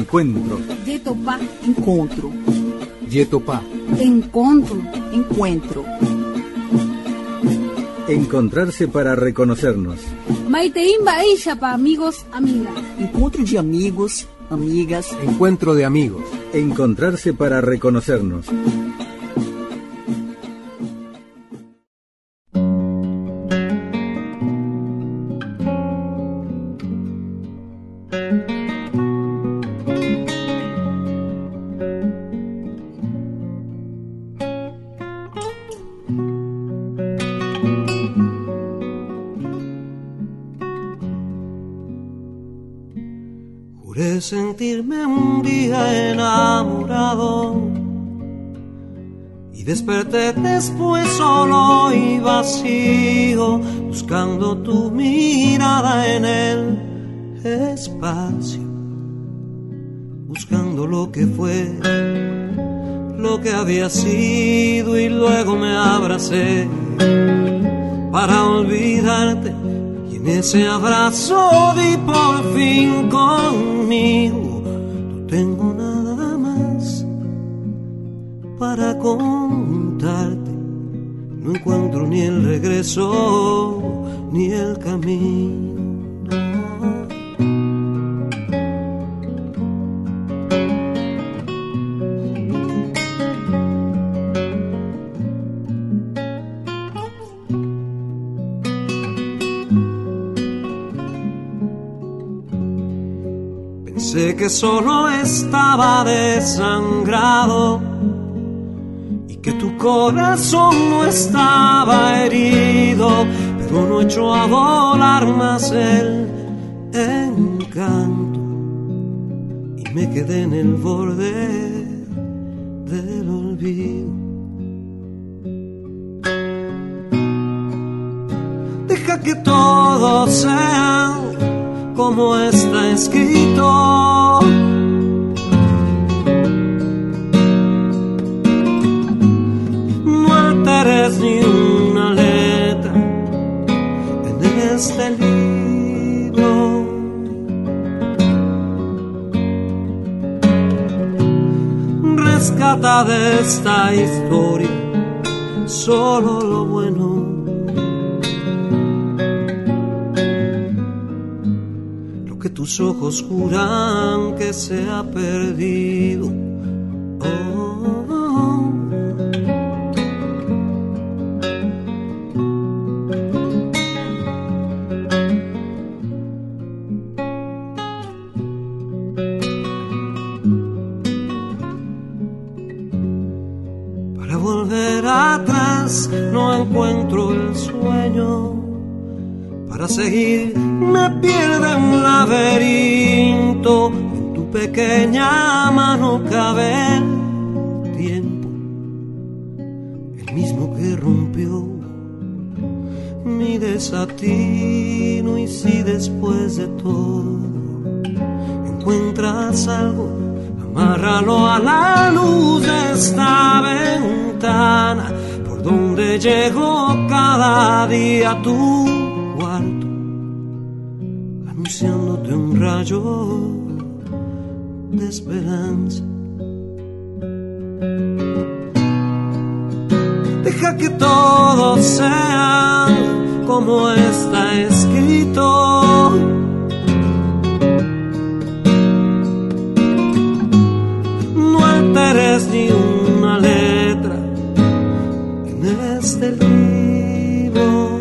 encuentro. Yetopá, encontro. Yetopá. Encontro, encuentro. Encontrarse para reconocernos. Maiteimba Eishapa, amigos, amigas. Encontro de amigos, amigas. Encuentro de amigos. Encontrarse para reconocernos. Juré sentirme un día enamorado y desperté después solo y vacío, buscando tu mirada en el espacio, buscando lo que fue, lo que había sido, y luego me abracé para olvidarte. En ese abrazo di por fin conmigo. No tengo nada más para contarte. No encuentro ni el regreso ni el camino. Sé que solo estaba desangrado y que tu corazón no estaba herido, pero no echó a volar más el encanto y me quedé en el borde del olvido. Deja que todo sea como está escrito. No alteres ni una letra en este libro. Rescata de esta historia solo lo bueno. Que tus ojos juran que se ha perdido. Oh, oh. Para volver atrás no encuentro el sueño. Para seguir me pierdo en un laberinto. En tu pequeña mano cabe el tiempo, el mismo que rompió mi desatino. Y si después de todo encuentras algo, amárralo a la luz de esta ventana, por donde llegó cada día tu cuarto, anunciándote un rayo de esperanza. Deja que todo sea como está escrito. No alteres ni una letra en este libro.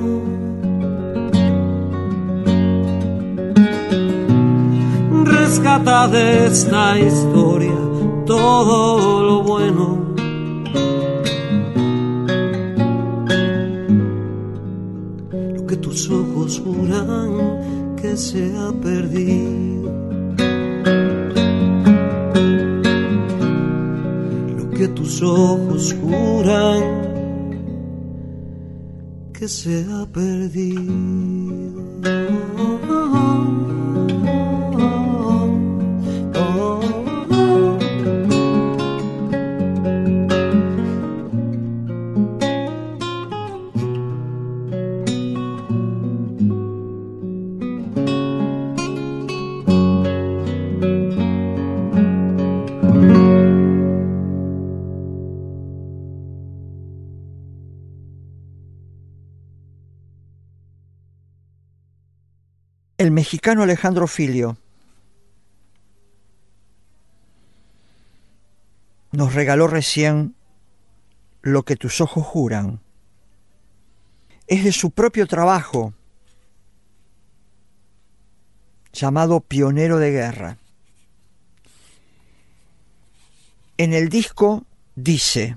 Rescata de esta historia todo lo bueno. Lo que tus ojos juran que se ha perdido. Lo que tus ojos juran que se ha perdido. El mexicano Alejandro Filio nos regaló recién Lo que tus ojos juran. Es de su propio trabajo, llamado Pionero de Guerra. En el disco dice: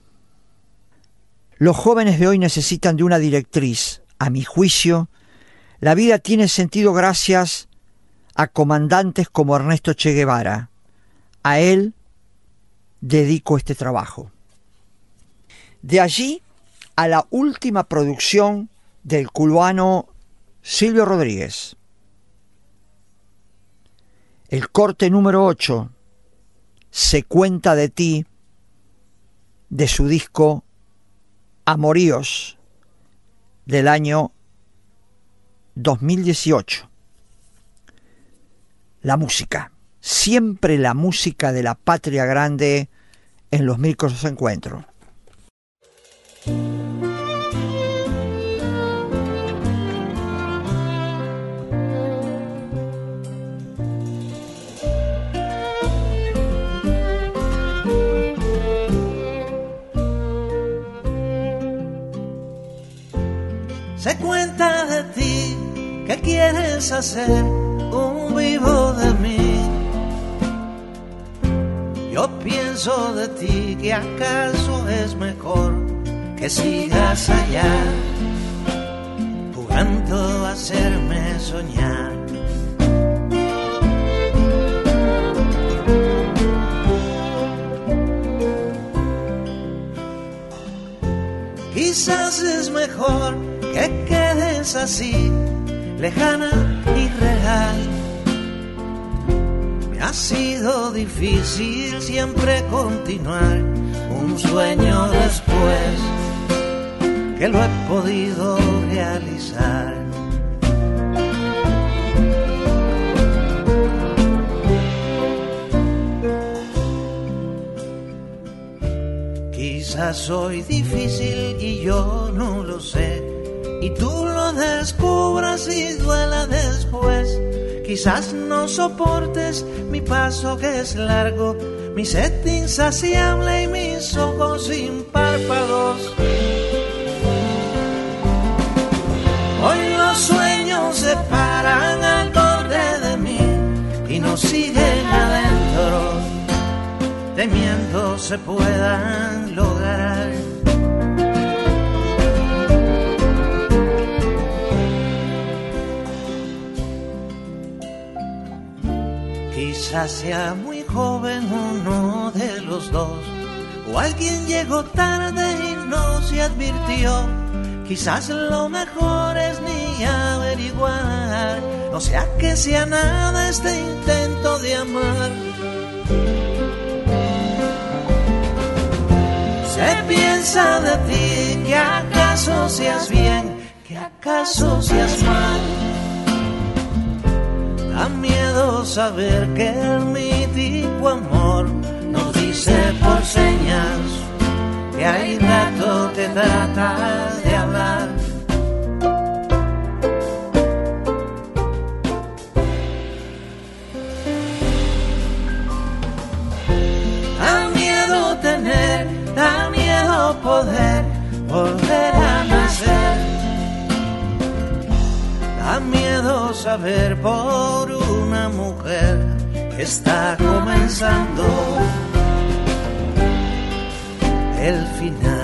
los jóvenes de hoy necesitan de una directriz. A mi juicio, la vida tiene sentido gracias a comandantes como Ernesto Che Guevara. A él dedico este trabajo. De allí a la última producción del cubano Silvio Rodríguez. El corte número 8, Se cuenta de ti, de su disco Amoríos, del año 2018. La música, siempre la música de la patria grande en los micros encuentros. Se cuenta de ti que quieres hacer un vivo de mí. Yo pienso de ti que acaso es mejor que sigas allá, jugando a hacerme soñar. Quizás es mejor que quedes así, lejana y real. Me ha sido difícil siempre continuar un sueño después que lo he podido realizar. Quizás soy difícil y yo no lo sé, y tú lo descubras y duela después. Quizás no soportes mi paso que es largo, mi sed insaciable y mis ojos sin párpados. Hoy los sueños se paran al borde de mí y nos siguen adentro, temiendo se puedan lograr. Quizás sea muy joven uno de los dos, o alguien llegó tarde y no se advirtió. Quizás lo mejor es ni averiguar, no sea que sea nada este intento de amar. Se piensa de ti que acaso seas bien, que acaso seas mal. Da miedo saber que el mítico amor nos dice por señas que hay rato te trata de hablar. Da miedo tener, da miedo poder volver a nacer. Da miedo saber por una mujer que está comenzando el final.